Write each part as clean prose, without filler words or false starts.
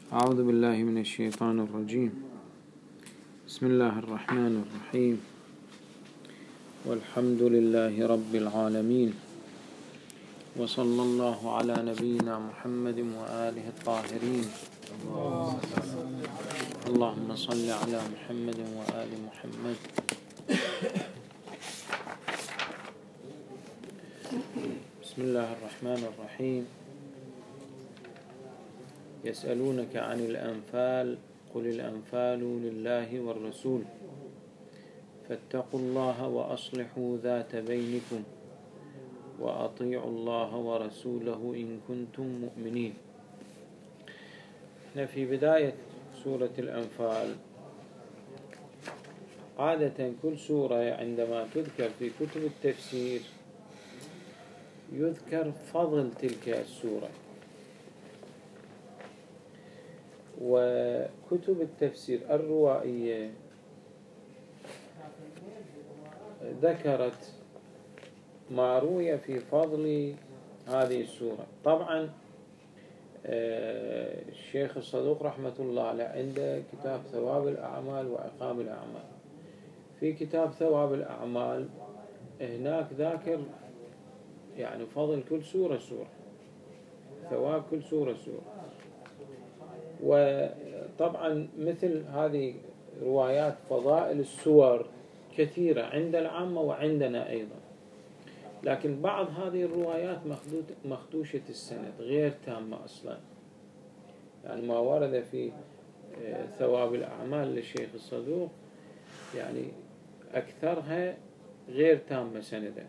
أعوذ بالله من الشيطان الرجيم. بسم الله الرحمن الرحيم. والحمد لله رب العالمين، وصلى الله على نبينا محمد وآله الطاهرين. اللهم صل على محمد وآل محمد. بسم الله الرحمن الرحيم. يسألونك عن الأنفال قل الأنفال لله والرسول فاتقوا الله وأصلحوا ذات بينكم وأطيعوا الله ورسوله إن كنتم مؤمنين. احنا في بداية سورة الأنفال. عادة كل سورة عندما تذكر في كتب التفسير يذكر فضل تلك السورة، وكتب التفسير الروائية ذكرت ما روي في فضل هذه السورة. طبعا الشيخ الصدوق رحمة الله عليه عنده كتاب ثواب الأعمال وعقاب الأعمال. في كتاب ثواب الأعمال هناك ذاكر يعني فضل كل سورة سورة، ثواب كل سورة سورة. وطبعا مثل هذه روايات فضائل السور كثيرة عند العامة وعندنا أيضا، لكن بعض هذه الروايات مخدوشة السند، غير تامة أصلا. يعني ما ورد في ثواب الأعمال للشيخ الصدوق يعني أكثرها غير تامة سندا.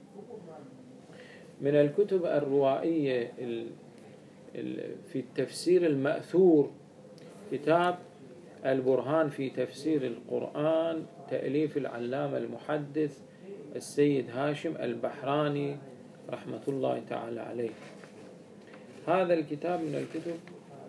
من الكتب الروائية في التفسير المأثور كتاب البرهان في تفسير القرآن، تأليف العلامة المحدث السيد هاشم البحراني رحمة الله تعالى عليه. هذا الكتاب من الكتب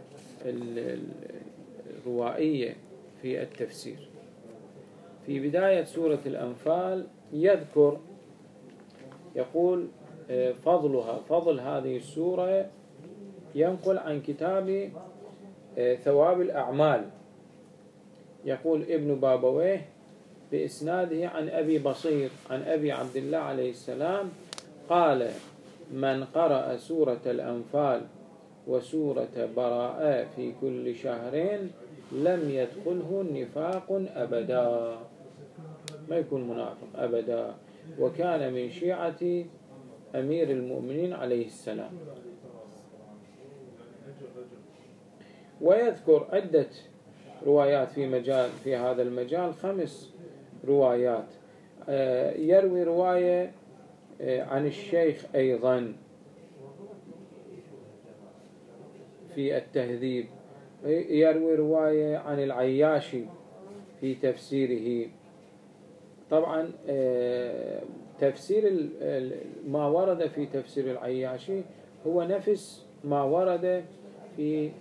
الروائية في التفسير. في بداية سورة الأنفال يذكر يقول فضلها، فضل هذه السورة، ينقل عن كتاب ثواب الأعمال. يقول ابن بابويه بإسناده عن أبي بصير عن أبي عبد الله عليه السلام قال: من قرأ سورة الأنفال وسورة براءة في كل شهرين لم يدخله نفاق أبدا، ما يكون منافق أبدا، وكان من شيعة أمير المؤمنين عليه السلام. ويذكر عدة روايات في هذا المجال، 5 روايات. يروي رواية عن الشيخ أيضا في التهذيب، يروي رواية عن العياشي في تفسيره. طبعا تفسير ما ورد في تفسير العياشي هو نفس ما ورد في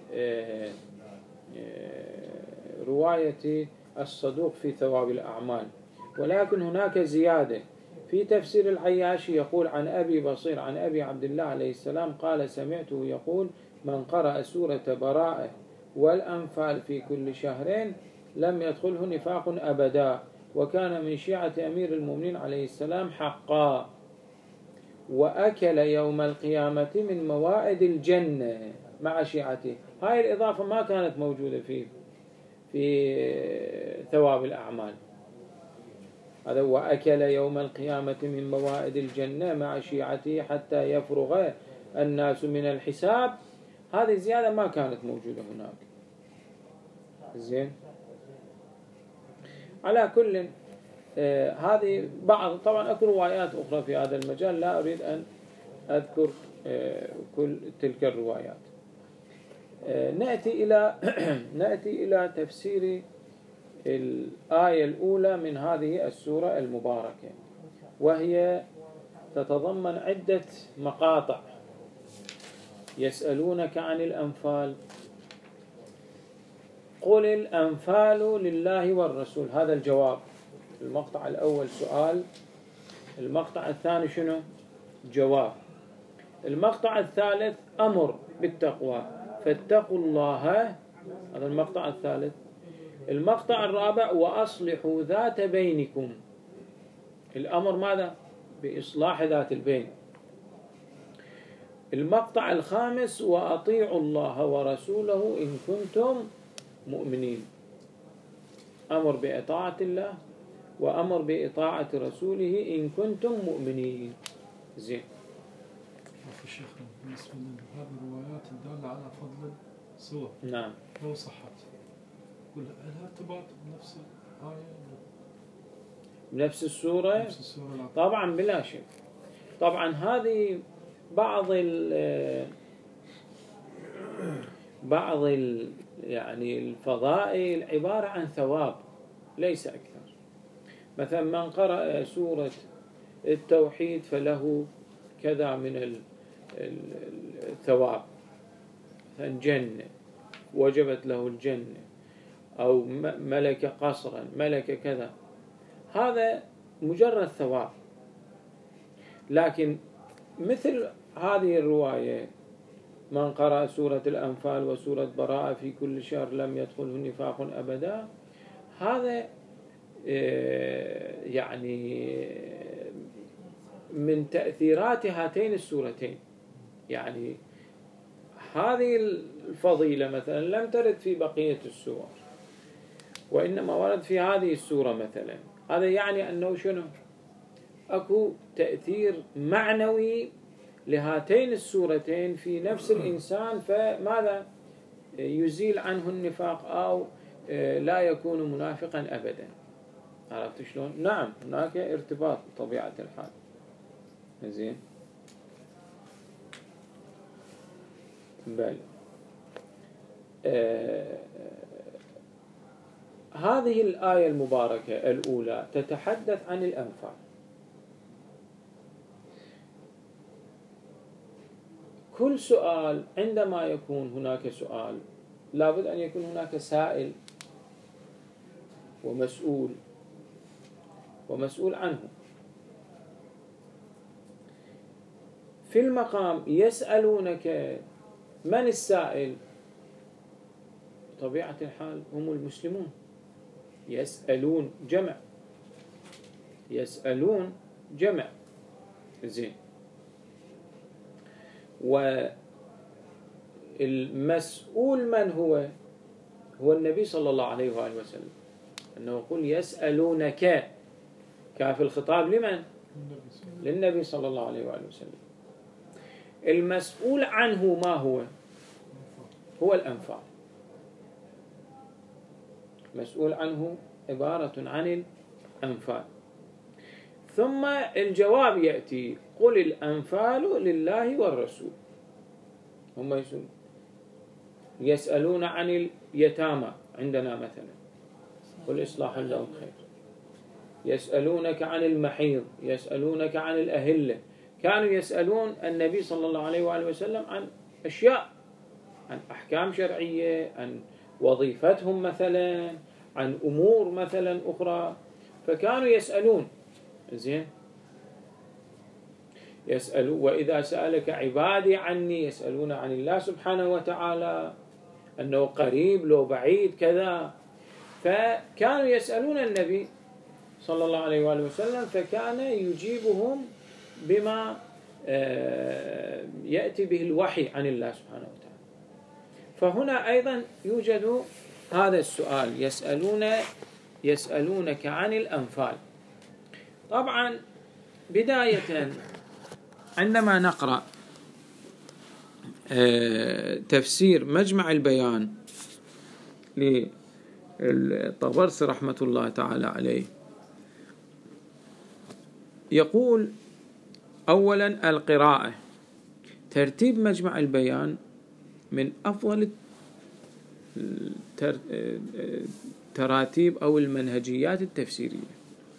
رواية الصدوق في ثواب الأعمال، ولكن هناك زيادة في تفسير العياشي. يقول عن أبي بصير عن أبي عبد الله عليه السلام قال: سمعته يقول: من قرأ سورة براءة والأنفال في كل شهرين لم يدخله نفاق أبدا، وكان من شيعة أمير المؤمنين عليه السلام حقا، وأكل يوم القيامة من موائد الجنة مع شيعته. هاي الإضافة ما كانت موجودة في ثواب الأعمال. هذا وأكل يوم القيامة من موائد الجنة مع شيعته حتى يفرغ الناس من الحساب. هذه الزيادة ما كانت موجودة هناك. زين. على كل هذه بعض، طبعا أكو روايات أخرى في هذا المجال، لا أريد أن أذكر كل تلك الروايات. نأتي إلى تفسير الآية الأولى من هذه السورة المباركة، وهي تتضمن عدة مقاطع. يسألونك عن الأنفال قل الأنفال لله والرسول، هذا الجواب. المقطع الأول سؤال، المقطع الثاني شنو؟ جواب. المقطع الثالث أمر بالتقوى، فاتقوا الله هذا المقطع الثالث. المقطع الرابع وأصلحوا ذات بينكم، الأمر ماذا؟ بإصلاح ذات البين. المقطع الخامس وأطيعوا الله ورسوله إن كنتم مؤمنين، أمر بإطاعة الله وأمر بإطاعة رسوله إن كنتم مؤمنين. زين. الشيخ بالنسبة لهذه الروايات الدالة على فضل السور، نعم، لو صحت لها ارتباط بنفس الآية بنفس السورة؟ نفس السورة طبعا بلا شك. طبعا هذه بعض يعني الفضائل عبارة عن ثواب ليس أكثر. مثلا من قرأ سورة التوحيد فله كذا من الثواب، مثلا جنة وجبت له الجنة، أو ملك قصرا، ملك كذا، هذا مجرد ثواب. لكن مثل هذه الرواية من قرأ سورة الأنفال وسورة براءة في كل شهر لم يدخله نفاق أبدا، هذا يعني من تأثيرات هاتين السورتين. يعني هذه الفضيلة مثلا لم ترد في بقية السور، وإنما ورد في هذه السورة مثلا. هذا يعني أنه شنو؟ أكو تأثير معنوي لهاتين السورتين في نفس الإنسان، فماذا؟ يزيل عنه النفاق أو لا يكون منافقا أبدا. عرفت شلون؟ نعم، هناك ارتباط بطبيعة الحال. زين. بل هذه الآية المباركة الأولى تتحدث عن الأنفال. كل سؤال عندما يكون هناك سؤال لابد أن يكون هناك سائل ومسؤول عنه. في المقام يسألونك، من السائل؟ طبيعة الحال هم المسلمون. يسألون جمع، يسألون جمع. زين. والمسؤول من هو؟ هو النبي صلى الله عليه وآله وسلم، أنه يقول يسألونك، كاف الخطاب لمن؟ للنبي صلى الله عليه وآله وسلم. المسؤول عنه ما هو؟ هو الأنفال. مسؤول عنه عبارة عن الأنفال. ثم الجواب يأتي قل الأنفال لله والرسول. هم يسألون عن اليتامى عندنا مثلا، قل إصلاح لهم خير. يسألونك عن المحيض، يسألونك عن الأهلة. كانوا يسألون النبي صلى الله عليه وآله وسلم عن أشياء، عن أحكام شرعية، عن وظيفتهم مثلا، عن أمور مثلا أخرى، فكانوا يسألون. زين. يسألوا وإذا سألك عبادي عني، يسألون عن الله سبحانه وتعالى أنه قريب لو بعيد كذا. فكانوا يسألون النبي صلى الله عليه وآله وسلم، فكان يجيبهم بما يأتي به الوحي عن الله سبحانه وتعالى. فهنا أيضا يوجد هذا السؤال، يسألونك عن الأنفال. طبعا بداية عندما نقرأ تفسير مجمع البيان للطبرسي رحمة الله تعالى عليه، يقول أولا القراءة. ترتيب مجمع البيان من أفضل التراتيب أو المنهجيات التفسيرية،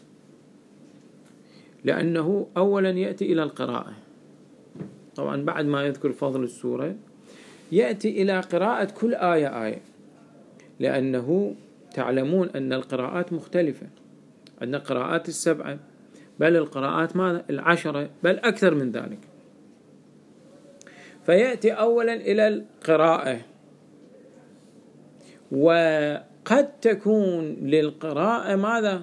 لأنه أولا يأتي إلى القراءة. طبعا بعد ما يذكر فضل السورة يأتي إلى قراءة كل آية، لأنه تعلمون أن القراءات مختلفة، أن القراءات 7، بل القراءات 10، بل أكثر من ذلك. فيأتي أولا إلى القراءة، وقد تكون للقراءة ماذا؟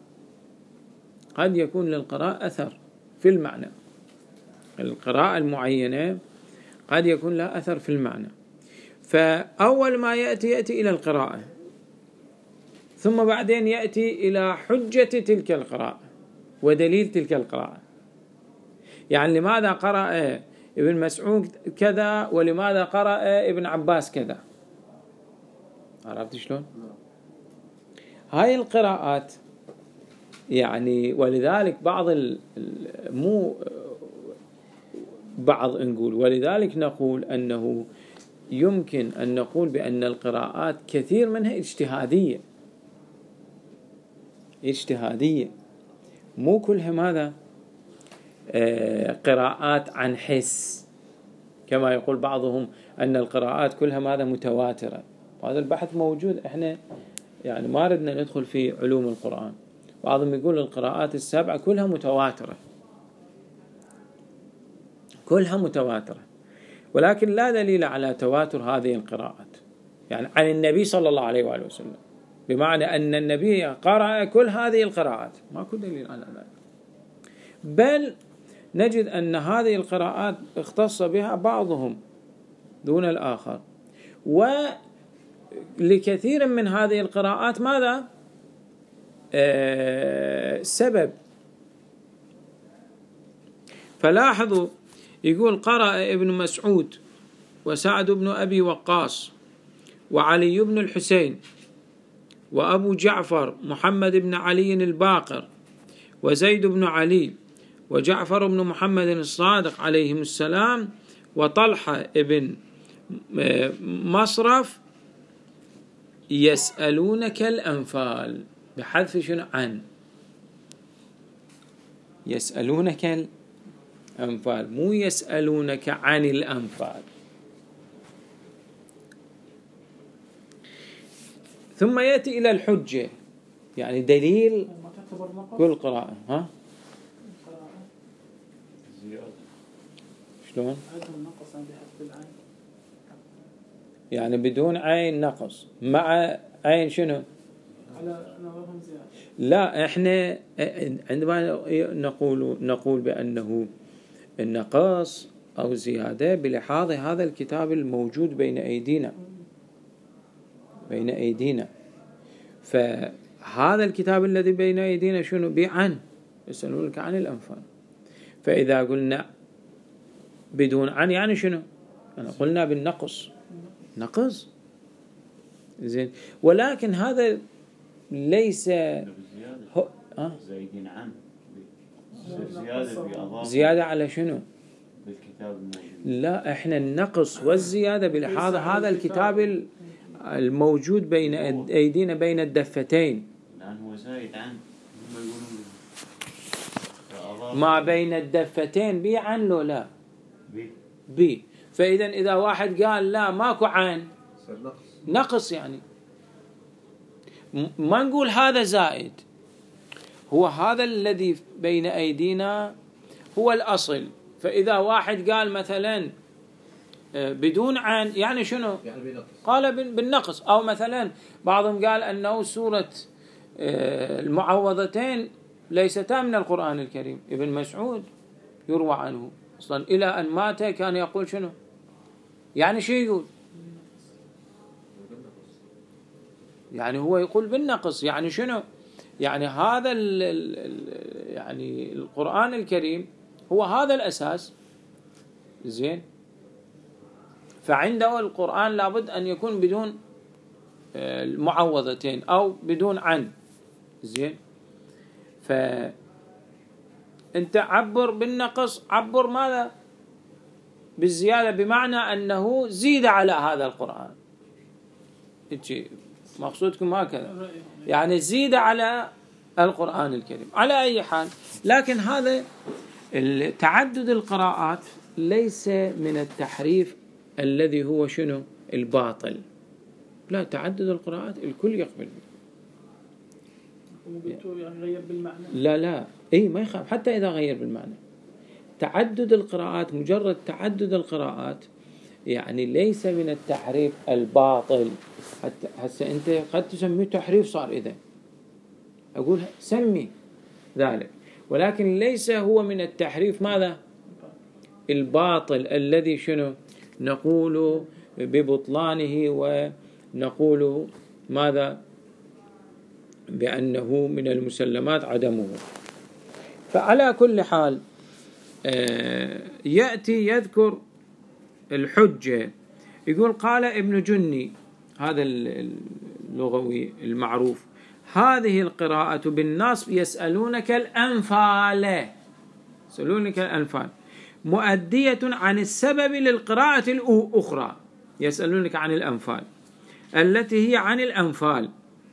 قد يكون للقراءة أثر في المعنى. القراءة المعينة قد يكون لها أثر في المعنى. فأول ما يأتي إلى القراءة، ثم بعدين يأتي إلى حجة تلك القراءة ودليل تلك القراءة. يعني لماذا قرأ ابن مسعود كذا ولماذا قرأ ابن عباس كذا؟ عرفت شلون؟ هاي القراءات يعني، ولذلك ولذلك نقول أنه يمكن أن نقول بأن القراءات كثير منها اجتهادية، مو كلها ماذا؟ قراءات عن حس، كما يقول بعضهم أن القراءات كلها ماذا؟ متواترة. هذا البحث موجود، احنا يعني ما ردنا ندخل في علوم القرآن. بعضهم يقول القراءات السبعة كلها متواترة، ولكن لا دليل على تواتر هذه القراءات يعني عن النبي صلى الله عليه وآله وسلم، بمعنى أن النبي قرأ كل هذه القراءات، ماكو دليل على ذلك. بل نجد أن هذه القراءات اختص بها بعضهم دون الآخر، ولكثير من هذه القراءات ماذا؟ سبب. فلاحظوا يقول قرأ ابن مسعود وسعد بن أبي وقاص وعلي بن الحسين وأبو جعفر محمد بن علي الباقر وزيد بن علي وجعفر بن محمد الصادق عليهم السلام وطلحة ابن مصرف يسألونك الأنفال، بحذف شنو؟ عن. يسألونك الأنفال، مو يسألونك عن الأنفال. ثم يأتي إلى الحجة، يعني دليل كل قراءة. ها؟ شلون؟ يعني بدون عين نقص، مع عين شنو؟ لا، احنا عندما نقول بأنه النقص أو زيادة بلحاظ هذا الكتاب الموجود بين أيدينا. فهذا الكتاب الذي بين أيدينا شنو؟ بعن، يسألونك عن الأنفال. فإذا قلنا بدون عن يعني شنو؟ أنا قلنا بالنقص، نقص زين. ولكن هذا ليس زايدين عن زيادة على شنو؟ بالكتاب الموجود. لا، احنا النقص والزيادة بلحاظ هذا الكتاب الموجود بين أيدينا بين الدفتين، لأنه هو زايد عن، هم يقولون ما بين الدفتين بي عن لو لا بي. فإذا إذا واحد قال لا ماكو عن، نقص يعني ما نقول هذا زائد، هو هذا الذي بين أيدينا هو الأصل. فإذا واحد قال مثلا بدون عن يعني شنو؟ يعني قال بالنقص. أو مثلا بعضهم قال أنه سورة المعوضتين ليستا من القرآن الكريم. ابن مسعود يروى عنه أصلا إلى أن مات كان يقول شنو؟ يعني شو يقول؟ يعني هو يقول بالنقص، يعني شنو؟ يعني هذا يعني القرآن الكريم هو هذا الأساس، زين. فعنده القرآن لابد أن يكون بدون المعوضتين أو بدون عن، زين. فأنت عبر بالنقص، عبر ماذا؟ بالزيادة، بمعنى أنه زيد على هذا القرآن. مقصودكم هكذا، يعني زيد على القرآن الكريم. على أي حال، لكن هذا تعدد القراءات ليس من التحريف الذي هو شنو؟ الباطل. لا، تعدد القراءات الكل يقبل يعني غير بالمعنى. لا ما يخاف حتى إذا غير بالمعنى. تعدد القراءات، مجرد تعدد القراءات يعني ليس من التحريف الباطل. حتى هسه أنت قد تسميه تحريف صار إذا أقول سمي ذلك، ولكن ليس هو من التحريف ماذا؟ الباطل الذي شنو نقول ببطلانه ونقول ماذا؟ بأنه من المسلمات عدمه. فعلى كل حال يأتي يذكر الحجة، يقول قال ابن جني هذا اللغوي المعروف: هذه القراءة بالنصب يسألونك الأنفال، يسألونك الأنفال مؤدية عن السبب للقراءة الأخرى، يسألونك عن الأنفال التي هي عن الأنفال.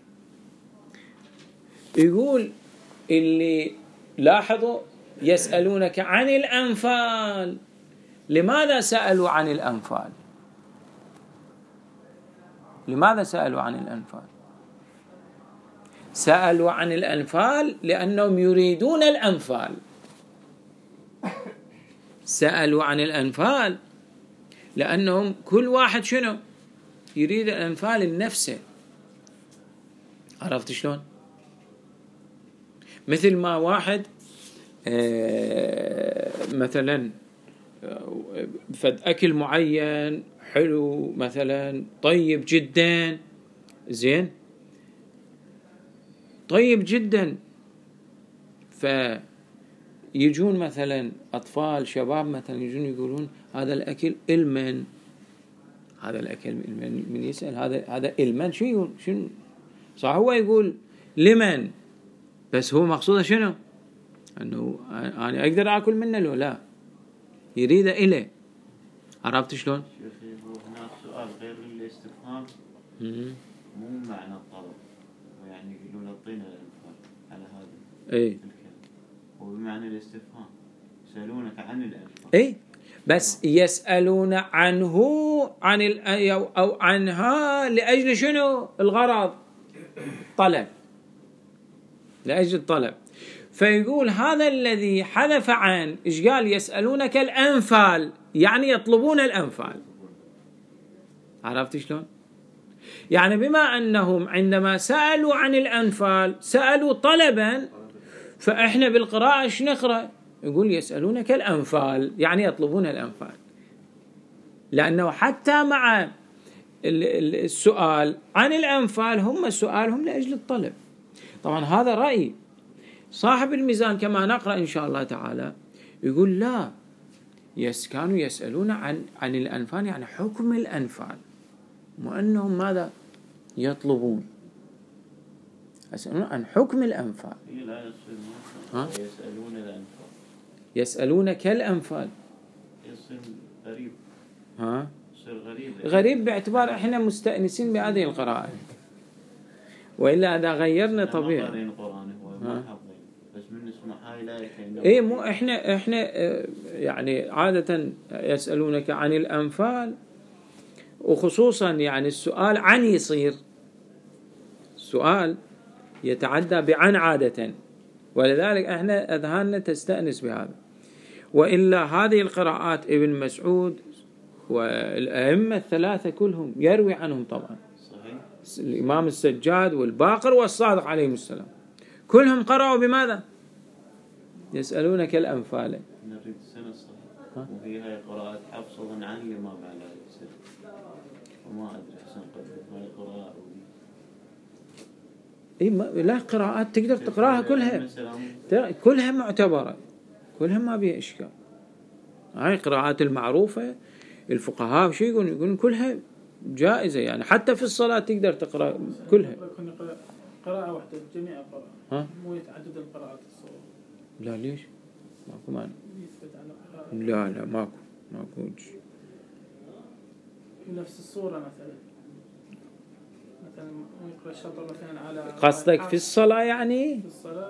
يقول اللي لاحظوا يسألونك عن الأنفال، لماذا سألوا عن الأنفال؟ لماذا سألوا عن الأنفال؟ سألوا عن الأنفال لأنهم يريدون الأنفال. سألوا عن الأنفال لأنهم كل واحد شنو يريد الأنفال لنفسه. عرفت شلون؟ مثل ما واحد مثلا فد أكل معين حلو مثلا طيب جدا، زين طيب جدا، فيجون مثلا أطفال شباب مثلا يجون يقولون هذا الأكل إلمن، هذا الأكل إلمن. من يسأل هذا إلمن شنو صح؟ هو يقول لمن، بس هو مقصوده شنو؟ أنه أنا أقدر أكل منه لو لا، يريد إليه. عرفت شلون؟ شيخي هو هناك سؤال غير الاستفهام مو معنى الطلب، يعني يقولون اعطينا الأنفال على هذا اي الكلام، وبمعنى الاستفهام يسألونك عن الأنفال. اي بس يسألون عنه عن أو عنها لأجل شنو؟ الغرض، طلب، لأجل الطلب. فيقول هذا الذي حذف عن إيش قال؟ يسألونك الأنفال، يعني يطلبون الأنفال. عرفت شلون؟ يعني بما أنهم عندما سألوا عن الأنفال سألوا طلبا، فإحنا بالقراءة ايش نقرأ؟ يقول يسألونك الأنفال يعني يطلبون الأنفال، لأنه حتى مع السؤال عن الأنفال هم سؤالهم لأجل الطلب. طبعا هذا رأي صاحب الميزان كما نقرأ إن شاء الله تعالى، يقول لا، كانوا يسألون عن الأنفال يعني حكم الأنفال، وأنهم ماذا يطلبون؟ يسألون عن حكم الأنفال. لا يسألون الأنفال، يسألونك الأنفال، يصير غريب. يصير غريب باعتبار إحنا مستأنسين بهذه القراءة، وإلا إذا غيرنا طبيعي. بس من اسمه هاي لا إيه مو إحنا يعني عادة يسألونك عن الأنفال، وخصوصا يعني السؤال عن يصير السؤال يتعدى بعن عادة، ولذلك احنا أذهاننا تستأنس بهذا. وإلا هذه القراءات ابن مسعود والأئمة الثلاثة كلهم يروي عنهم طبعا، صحيح. الإمام السجاد والباقر والصادق عليهم السلام كلهم قرأوا بماذا؟ يسألونك الأنفال. نريد السنة الصحيح، وهي هاي قراءات حفص أظن عن اللي ما بعد هذا السنة، وما أدري حسن قدر هاي قراءة لا قراءات تقدر تقراها كلها معتبرة، كلها ما بيها إشكال. هاي قراءات المعروفة الفقهاء وشي يقولون كلها جائزة، يعني حتى في الصلاة تقدر تقرأ كلها. قراءة واحدة جميع القراءات، مو يتعدد القراءات الصورة. لا ليش؟ ماكو معنى. لا ماكو نفس الصورة مثلا يقرأ الشطر مثلا على قصدك في الصلاة يعني؟ في الصلاة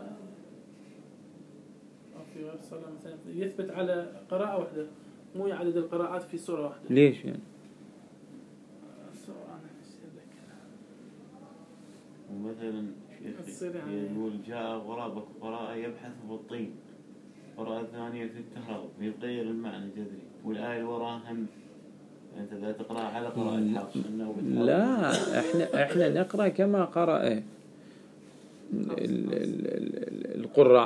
أو في غير الصلاة مثلا يثبت على قراءة واحدة، مو يعدد القراءات في سورة واحدة. ليش يعني؟ ومثلا يقول جاء غراب قراءة يبحث في الطين، قراءة ثانية في التراب، يغير المعنى جذري، والآية اللي وراها هم أنت لا تقرأ على قراءة حفص إنه لا، احنا نقرأ كما قرأ القراء.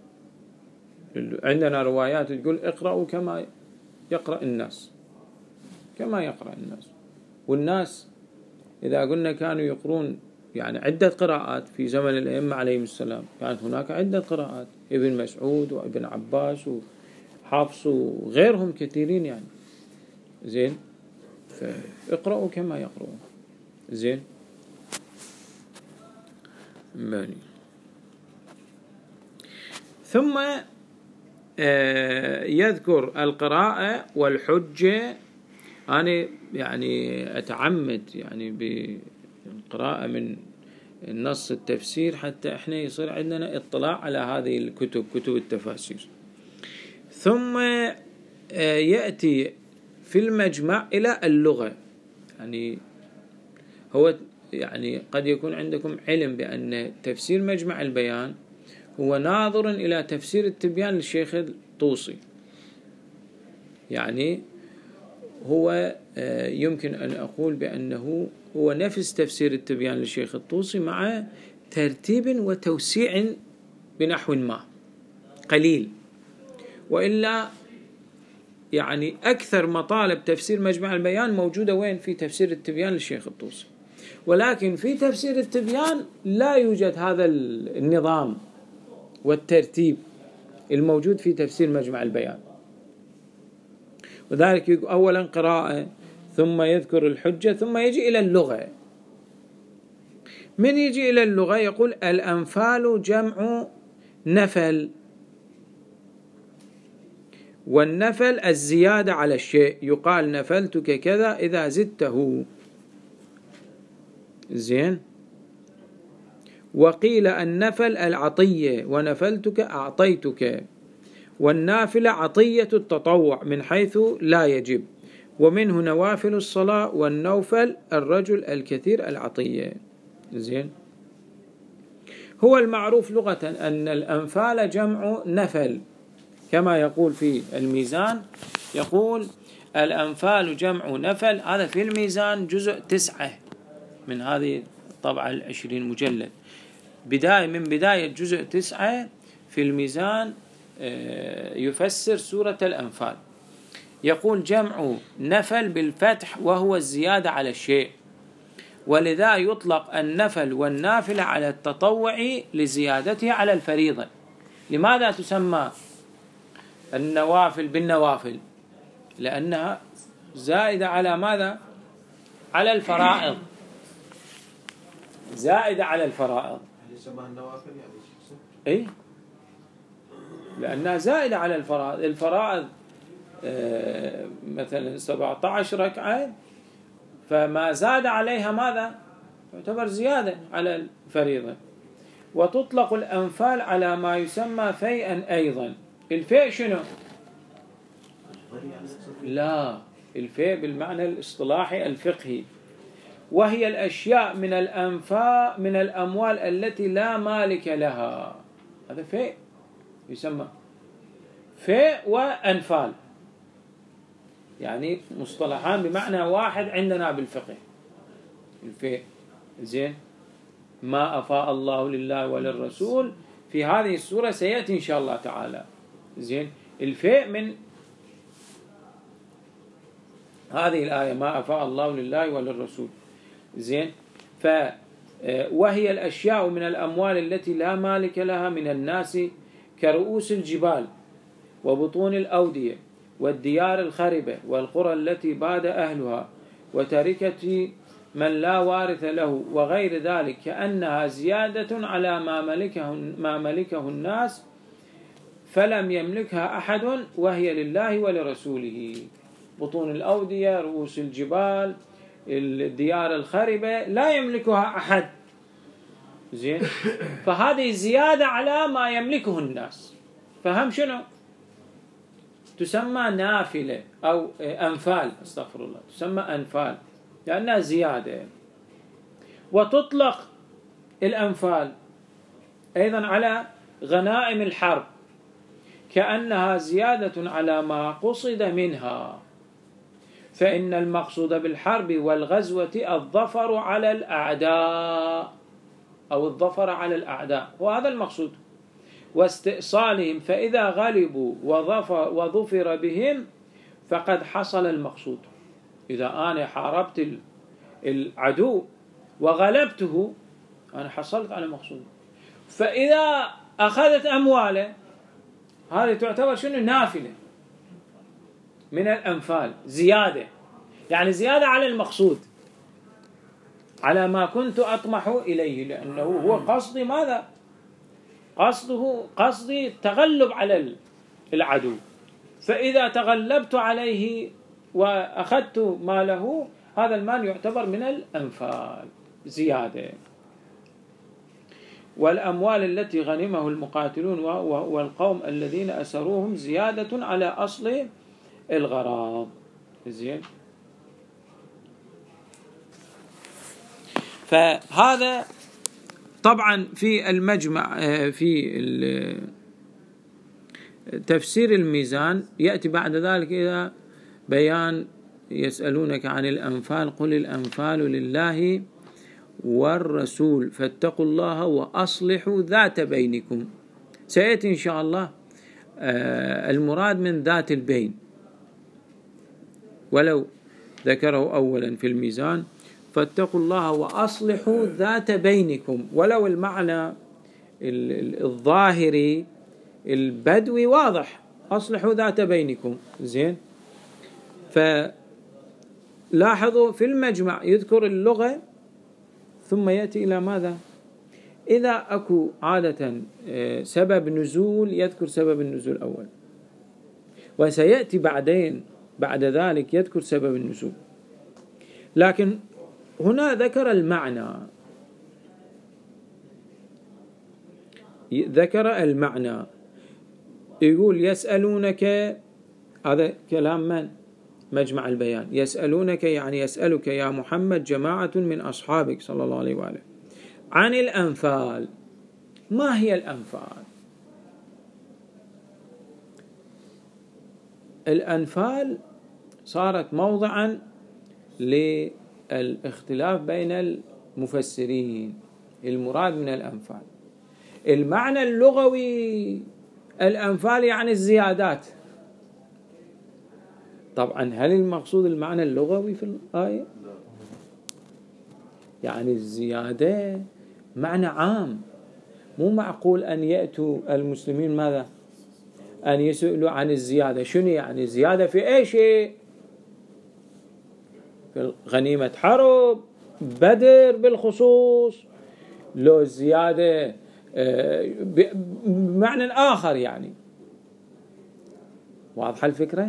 عندنا روايات تقول اقرأوا كما يقرأ الناس، كما يقرأ الناس. والناس إذا قلنا كانوا يقرون يعني عدة قراءات في زمن الأئمة عليهم السلام، كانت هناك عدة قراءات، ابن مسعود وابن عباس وحفص وغيرهم كثيرين يعني. زين، فاقرأوا كما يقرؤون. زين، ماني. ثم يذكر القراءة والحجة. أنا يعني أتعمد يعني بالقراءة من النص التفسير حتى إحنا يصير عندنا اطلاع على هذه الكتب، كتب التفاسير. ثم يأتي في المجمع إلى اللغة. يعني هو يعني قد يكون عندكم علم بأن تفسير مجمع البيان هو ناظر إلى تفسير التبيان للشيخ الطوسي. يعني هو يمكن أن أقول بأنه هو نفس تفسير التبيان للشيخ الطوسي مع ترتيب وتوسيع بنحو ما قليل، وإلا يعني أكثر مطالب تفسير مجمع البيان موجودة وين؟ في تفسير التبيان للشيخ الطوسي. ولكن في تفسير التبيان لا يوجد هذا النظام والترتيب الموجود في تفسير مجمع البيان. وذلك أولا قراءة، ثم يذكر الحجة، ثم يجي إلى اللغة. من يجي إلى اللغة يقول الأنفال جمع نفل، والنفل الزيادة على الشيء، يقال نفلتك كذا إذا زدته. زين. وقيل النفل العطية، ونفلتك أعطيتك. والنافلة عطية التطوع من حيث لا يجب، ومنه نوافل الصلاة. والنوفل الرجل الكثير العطية. زين. هو المعروف لغة أن الأنفال جمع نفل، كما يقول في الميزان، يقول الأنفال جمع نفل. هذا في الميزان جزء 9 من هذه الطبعة 20 مجلد، من بداية جزء 9 في الميزان يفسر سورة الأنفال. يقول جمع نفل بالفتح، وهو الزيادة على الشيء، ولذا يطلق النفل والنافلة على التطوع لزيادته على الفريضة. لماذا تسمى النوافل بالنوافل؟ لأنها زائدة على ماذا؟ على الفرائض، زائدة على الفرائض. يسمى النوافل يعني أي، لأنها زائدة على الفرائض. الفرائض مثلا 17 ركعة، فما زاد عليها ماذا؟ يعتبر زيادة على الفريضة. وتطلق الأنفال على ما يسمى فيئا أيضا. الفيء شنو؟ لا، الفيء بالمعنى الاصطلاحي الفقهي، وهي الأشياء من الأنفاء من الأموال التي لا مالك لها. هذا فيء، يسمى فيء وأنفال، يعني مصطلحان بمعنى واحد عندنا بالفقه. الفيء. زين. ما أفاء الله لله وللرسول في هذه السورة سيأتي إن شاء الله تعالى. زين. الفيء من هذه الآية، ما أفاء الله لله وللرسول. زين. وهي الأشياء من الأموال التي لا مالك لها من الناس، كرؤوس الجبال وبطون الأودية والديار الخربة والقرى التي باد أهلها وتركة من لا وارث له وغير ذلك، كأنها زيادة على ما ملكه الناس فلم يملكها أحد، وهي لله ولرسوله. بطون الأودية، رؤوس الجبال، الديار الخربة لا يملكها أحد. زين. فهذه زيادة على ما يملكه الناس. فهم شنو؟ تسمى نافلة أو أنفال، استغفر الله، تسمى أنفال لأنها زيادة. وتطلق الأنفال أيضا على غنائم الحرب، كأنها زيادة على ما قصد منها. فإن المقصود بالحرب والغزوة الظفر على الأعداء، أو الظفر على الأعداء، وهذا المقصود، واستئصالهم، فإذا غلبوا وظفر بهم فقد حصل المقصود. إذا أنا حاربت العدو وغلبته أنا حصلت على المقصود. فإذا أخذت أمواله هذه تعتبر شنو؟ نافلة من الأنفال، زيادة، يعني زيادة على المقصود، على ما كنت أطمح إليه، لأنه هو قصدي ماذا؟ قصدي التغلب على العدو، فإذا تغلبت عليه وأخذت ماله هذا المال يعتبر من الأنفال زيادة. والأموال التي غنمه المقاتلون والقوم الذين أسروهم زيادة على أصل الغراض. زين. فهذا طبعا في المجمع في تفسير الميزان يأتي بعد ذلك إلى بيان يسألونك عن الأنفال قل الأنفال لله والرسول فاتقوا الله وأصلحوا ذات بينكم. سيأتي إن شاء الله المراد من ذات البين، ولو ذكره أولا في الميزان فاتقوا الله وأصلحوا ذات بينكم، ولو المعنى الظاهري البدوي واضح، أصلحوا ذات بينكم. زين. فلاحظوا في المجمع يذكر اللغة ثم يأتي إلى ماذا؟ إذا أكو عادة سبب نزول يذكر سبب النزول أول، وسيأتي بعد ذلك يذكر سبب النزول، لكن هنا ذكر المعنى. يقول يسألونك، هذا كلام من؟ مجمع البيان. يسألونك يعني يسألك يا محمد جماعة من أصحابك صلى الله عليه وآله عن الأنفال. ما هي الأنفال؟ الأنفال صارت موضعا للاختلاف بين المفسرين. المراد من الأنفال المعنى اللغوي، الأنفال يعني الزيادات. طبعا هل المقصود المعنى اللغوي في الآية؟ يعني الزيادة معنى عام، مو معقول أن يأتوا المسلمين ماذا؟ أن يسألوا عن الزيادة. شنو يعني زيادة في أي شيء؟ في غنيمة حرب، بدر بالخصوص، لو زيادة بمعنى آخر يعني. واضحة الفكرة؟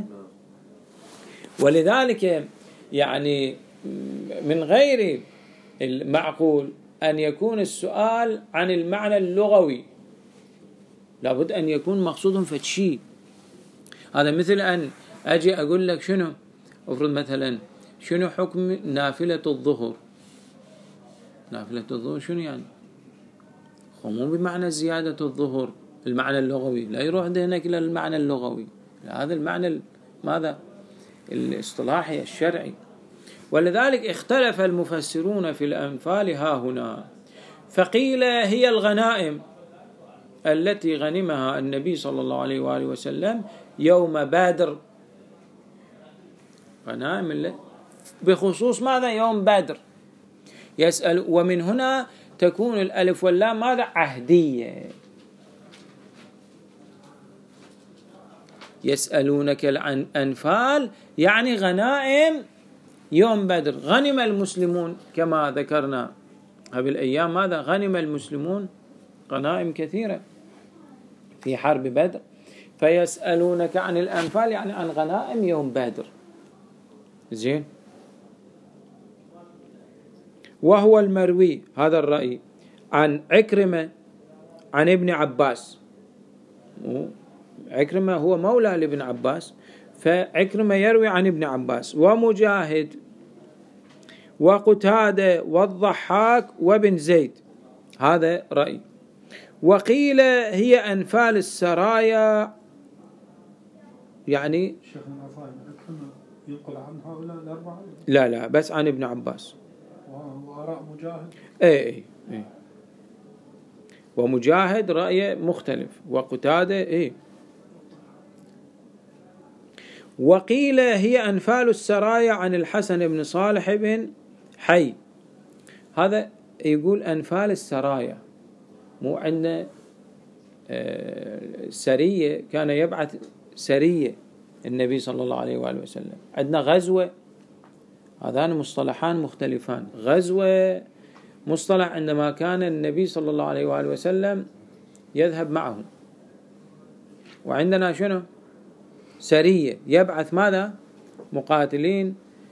ولذلك يعني من غير المعقول أن يكون السؤال عن المعنى اللغوي، لابد أن يكون مقصودهم فتشي. هذا مثل أن أجي أقول لك شنو أفرض مثلا شنو حكم نافلة الظهر؟ نافلة الظهر شنو يعني؟ مو بمعنى زيادة الظهر المعنى اللغوي، لا يروح هناك إلى المعنى اللغوي، هذا المعنى ماذا؟ الاصطلاحي الشرعي. ولذلك اختلف المفسرون في الأنفال ها هنا، فقيل هي الغنائم التي غنمها النبي صلى الله عليه وآله وسلم يوم بدر. غنائم بخصوص ماذا؟ يوم بدر. يسأل، ومن هنا تكون الألف واللام ماذا؟ عهدية. يسألونك عن أنفال يعني غنائم يوم بدر. غنم المسلمون كما ذكرنا هذه الأيام ماذا؟ غنم المسلمون غنائم كثيرة في حرب بدر. فيسألونك عن الأنفال يعني عن غنائم يوم بدر. زين. وهو المروي هذا الرأي عن عكرمة عن ابن عباس. عكرمة هو مولى لابن عباس، فعكرمة يروي عن ابن عباس ومجاهد وقتادة والضحاك وابن زيد. هذا رأي. وقيل هي أنفال السرايا، يعني ينقل عن هؤلاء الأربعة؟ لا بس عن ابن عباس. وآراء مجاهد؟ اي ومجاهد رأيه مختلف، وقتادة وقيل هي أنفال السرايا عن الحسن بن صالح بن حي. هذا يقول أنفال السرايا، مو عندنا سرية، كان يبعث سرية النبي صلى الله عليه وآله وسلم. عندنا غزوة، هذان مصطلحان مختلفان. غزوة مصطلح عندما كان النبي صلى الله عليه وآله وسلم يذهب معهم، وعندنا شنو؟ سرية يبعث ماذا؟ مقاتلين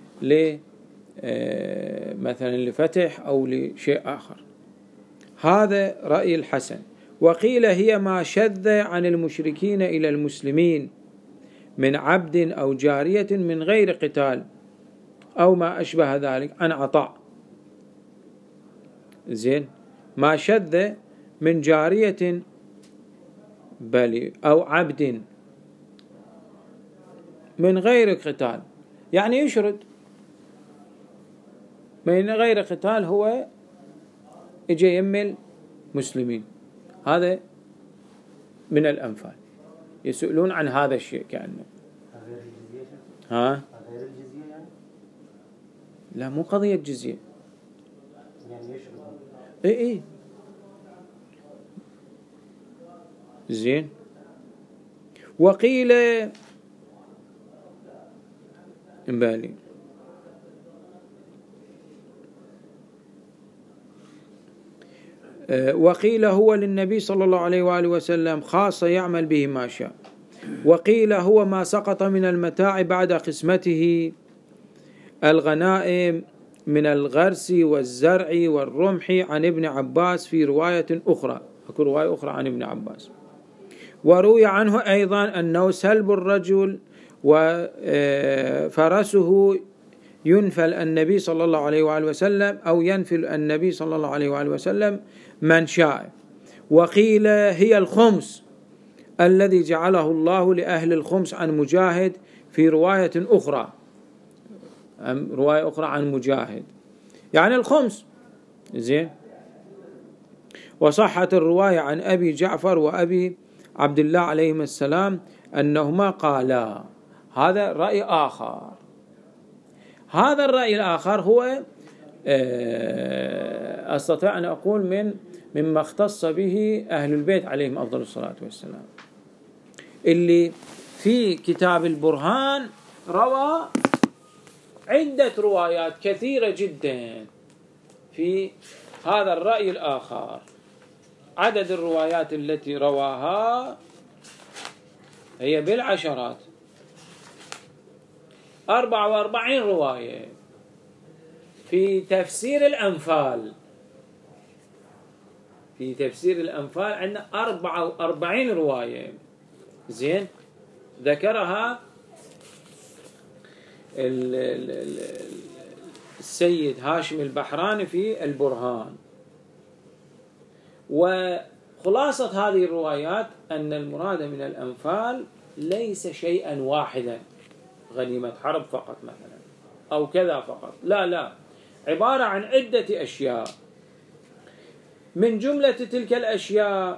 مثلا لفتح أو لشيء آخر. هذا رأي الحسن. وقيل هي ما شذ عن المشركين إلى المسلمين من عبد أو جارية من غير قتال أو ما أشبه ذلك عن عطاء. زين، ما شذ من جارية بل أو عبد من غير قتال، يعني يشرد من غير قتال، هو يجي يمل مسلمين. هذا من الأنفال. يسألون عن هذا الشيء كأنه غير الجزية. ها؟ غير الجزية يعني؟ لا، مو قضية جزية. يعني يشرب. اي زين. وقيل امبالي وقيل هو للنبي صلى الله عليه وآله وسلم خاصة يعمل به ما شاء. وقيل هو ما سقط من المتاع بعد قسمته الغنائم من الغرس والزرع والرمح عن ابن عباس في رواية أخرى. أكو رواية أخرى عن ابن عباس. وروي عنه أيضا أنه سلب الرجل وفرسه ينفل النبي صلى الله عليه وآله وسلم أو ينفل النبي صلى الله عليه وآله وسلم من شاء. وقيل هي الخمس الذي جعله الله لأهل الخمس عن مجاهد في رواية أخرى، رواية أخرى عن مجاهد، يعني الخمس. زين. وصحت الرواية عن أبي جعفر وأبي عبد الله عليهما السلام أنهما قالا. هذا رأي آخر. هذا الرأي الآخر هو أستطيع أن أقول مما اختص به أهل البيت عليهم أفضل الصلاة والسلام، اللي في كتاب البرهان روى عدة روايات كثيرة جدا في هذا الرأي الآخر. عدد الروايات التي رواها هي بالعشرات، 44 رواية في تفسير الأنفال. في تفسير الأنفال عندنا 44 رواية. زين، ذكرها السيد هاشم البحراني في البرهان. وخلاصة هذه الروايات أن المراد من الأنفال ليس شيئا واحدا، غنيمة حرب فقط مثلا أو كذا فقط، لا، عبارة عن عدة أشياء. من جملة تلك الأشياء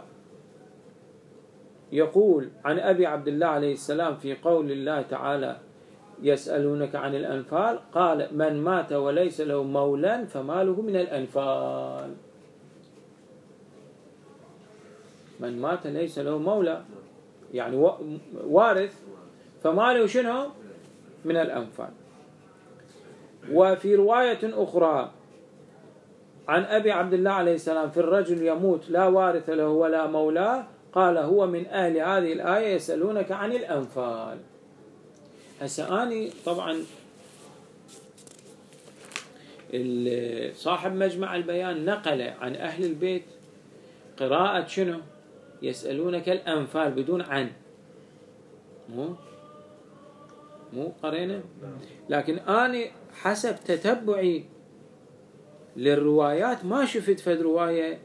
يقول عن أبي عبد الله عليه السلام في قول الله تعالى يسألونك عن الأنفال، قال من مات وليس له مولى فماله من الأنفال. من مات ليس له مولى يعني وارث، فماله شنو؟ من الأنفال. وفي رواية أخرى عن أبي عبد الله عليه السلام في الرجل يموت لا وارث له ولا مولى، قال هو من أهل هذه الآية يسألونك عن الأنفال. هسه أني طبعا صاحب مجمع البيان نقل عن أهل البيت قراءة شنو؟ يسألونك الأنفال بدون عن، مو قرينة. لكن أنا حسب تتبعي للروايات ما شفت فد رواية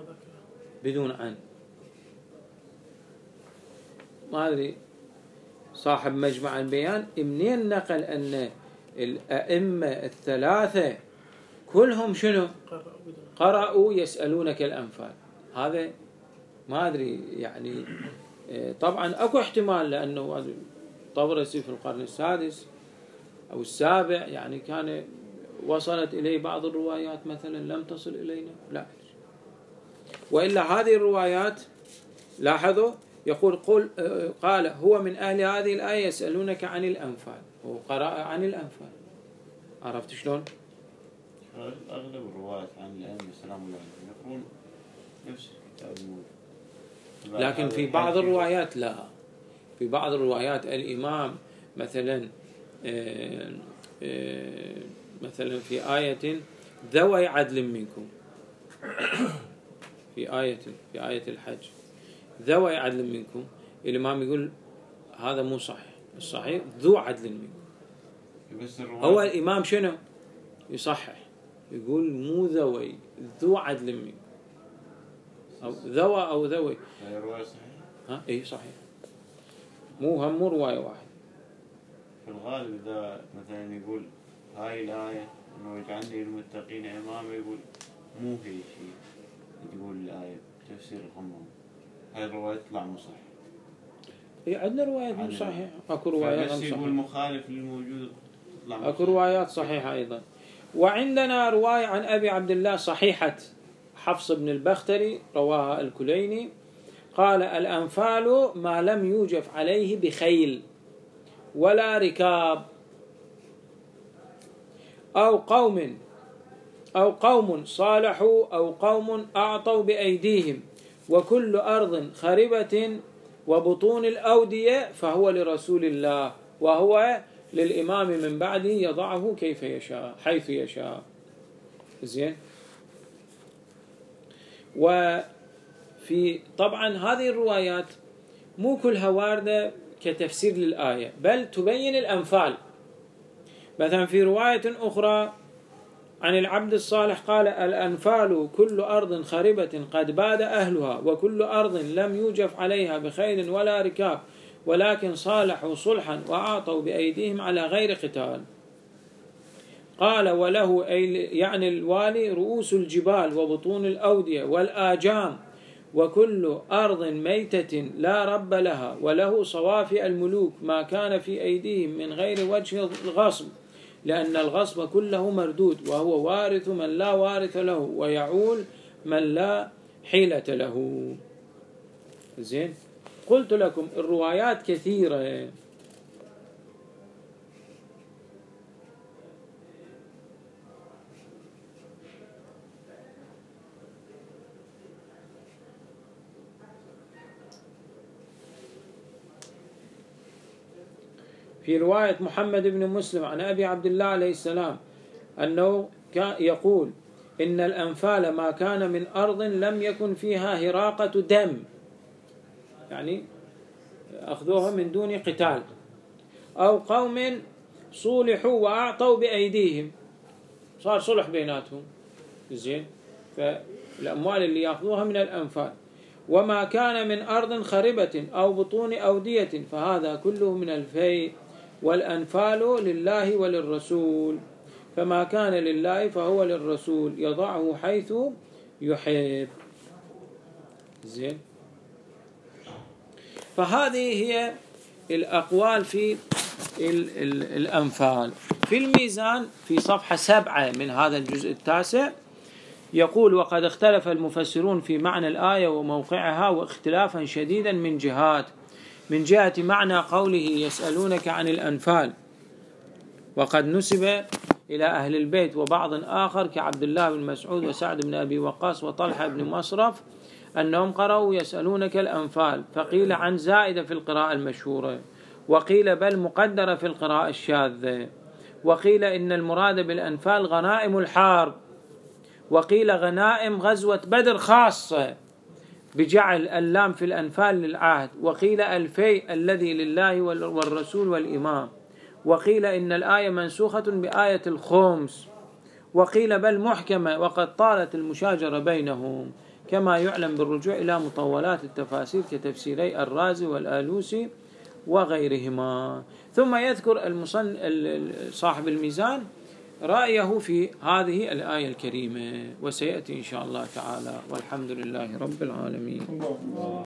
بدون عن. ما أدري صاحب مجمع البيان منين نقل أن الأئمة الثلاثة كلهم شنو قرأوا يسألونك الأنفال؟ هذا ما أدري يعني. طبعا أكو احتمال لأنه طبرسي في القرن السادس أو السابع يعني كان وصلت إليه بعض الروايات مثلا لم تصل إلينا، لا. وإلا هذه الروايات لاحظوا يقول قال هو من أهل هذه الآية يسألونك عن الأنفال، هو قرأ عن الأنفال. عرفت شلون؟ أغلب الروايات عن الأئمة السلام الله عليهم يقولون نفس الكتاب الموجود، لكن في بعض الروايات لا. في بعض الروايات الإمام مثلا مثلا في آية ذوي عدل منكم، في آية الحج ذوي عدل منكم، الإمام يقول هذا مو صحيح، الصحيح ذو عدل منكم. هو الإمام شنو يصحح يقول مو ذوي، ذو عدل منكم، أو ذوى أو ذوي. هي رواية صحيحة؟ إيه صحيح، مو رواية واحدة. في الغالب إذا مثلا يقول هاي الآية إنه يجعلني المتقين إماما، يقول مو هي شيء، يقول الآية تفسير القمام، هاي الرواية تطلع مو صحيح. إيه عندنا روايات مو صحيحة، أكو روايات بس يقول مخالف للموجود تطلع مو أكو روايات صحيحة أيضا. وعندنا رواية عن أبي عبد الله صحيحة حفص بن البختري رواها الكليني، قال الأنفال ما لم يوجف عليه بخيل ولا ركاب أو قوم صالحوا أو قوم أعطوا بأيديهم، وكل أرض خربة وبطون الأودية فهو لرسول الله، وهو للإمام من بعده يضعه كيف يشاء حيث يشاء. زين. وفي طبعا هذه الروايات مو كلها واردة كتفسير للآية، بل تبين الأنفال. مثلا في رواية أخرى عن العبد الصالح قال الأنفال كل أرض خربة قد باد أهلها، وكل أرض لم يوجف عليها بخيل ولا ركاب، ولكن صالحوا صلحا وأعطوا بأيديهم على غير قتال. قال وله يعني الوالي رؤوس الجبال وبطون الأودية والآجام، وكل أرض ميتة لا رب لها، وله صوافي الملوك ما كان في أيديهم من غير وجه الغصب، لأن الغصب كله مردود، وهو وارث من لا وارث له، ويعول من لا حيلة له. زين. قلت لكم الروايات كثيرة. في رواية محمد بن مسلم عن أبي عبد الله عليه السلام أنه يقول إن الأنفال ما كان من أرض لم يكن فيها هراقة دم، يعني أخذوها من دون قتال، أو قوم صولحوا وأعطوا بأيديهم، صار صلح بيناتهم. زين. فالأموال اللي يأخذوها من الأنفال. وما كان من أرض خربة أو بطون أودية فهذا كله من الفيء، والأنفال لله وللرسول، فما كان لله فهو للرسول يضعه حيث يحب. زين. فهذه هي الأقوال في الأنفال. في الميزان في صفحة 7 من هذا الجزء التاسع يقول وقد اختلف المفسرون في معنى الآية وموقعها واختلافا شديدا من جهة معنى قوله يسألونك عن الأنفال، وقد نسب إلى أهل البيت وبعض آخر كعبد الله بن مسعود وسعد بن أبي وقاص وطلحة بن مصرف أنهم قرأوا يسألونك الأنفال، فقيل عن زائدة في القراءة المشهورة، وقيل بل مقدرة في القراءة الشاذة، وقيل إن المراد بالأنفال غنائم الحرب، وقيل غنائم غزوة بدر خاصة بجعل اللام في الأنفال للعهد، وقيل الفيء الذي لله والرسول والإمام، وقيل إن الآية منسوخة بآية الخمس، وقيل بل محكمة وقد طالت المشاجرة بينهم، كما يعلم بالرجوع إلى مطولات التفاسير كتفسيري الرازي والآلوسي وغيرهما. ثم يذكر صاحب الميزان رأيه في هذه الآية الكريمة، وسيأتي إن شاء الله تعالى، والحمد لله رب العالمين.